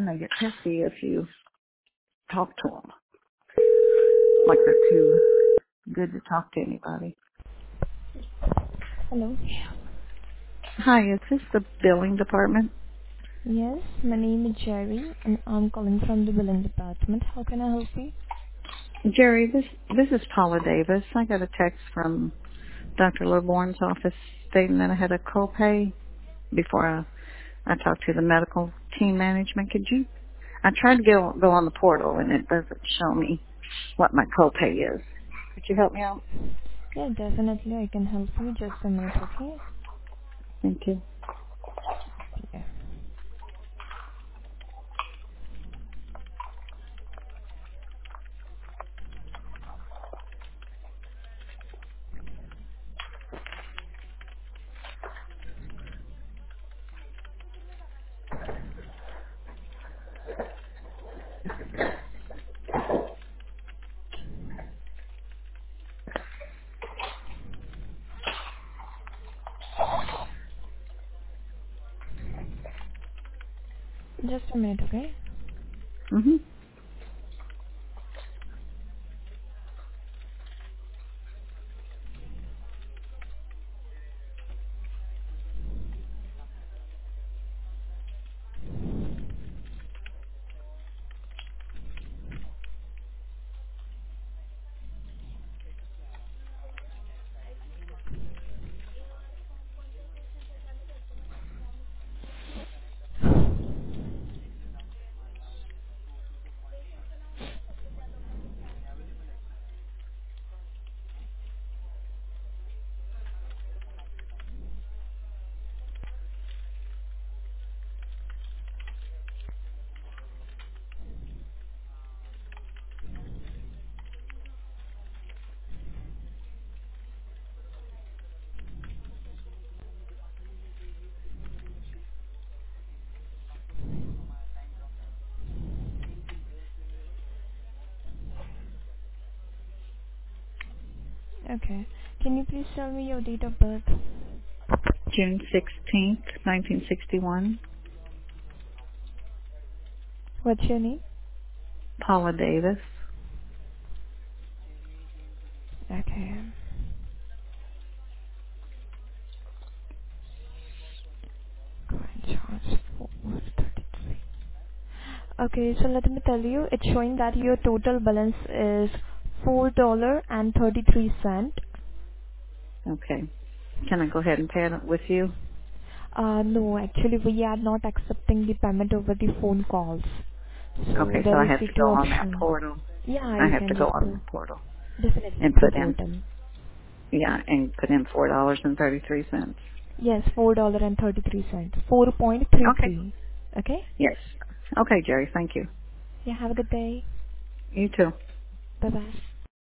then they get testy if you talk to them. Like they're too good to talk to anybody. Hello. Hi, is this the billing department? Yes, my name is Jerry, and I'm calling from the billing department. How can I help you? Jerry, this is Paula Davis. I got a text from Dr. Leborn's office stating that I had a copay before I talked to the medical team management. I tried to go on the portal and it doesn't show me what my copay is. Could you help me out? Yeah, definitely I can help you. Just a minute, okay? Thank you. Yeah. Just a minute, okay? Mhm. Okay. Can you please tell me your date of birth? June 16th, 1961. What's your name? Paula Davis. Okay. Current charge 433. Okay, so let me tell you, it's showing that your total balance is $4.33. Okay. Can I go ahead and pay it with you? No, actually we are not accepting the payment over the phone calls. So Okay, so there I is have the to two go on that options. portal. Yeah, I you have to can go just on go. the portal Definitely and to the put in, portal. yeah, and put in $4.33. Yes, $4.33. Okay. 4.33. Okay? Yes. Okay, Jerry, thank you. Yeah, have a good day. You too. Bye bye.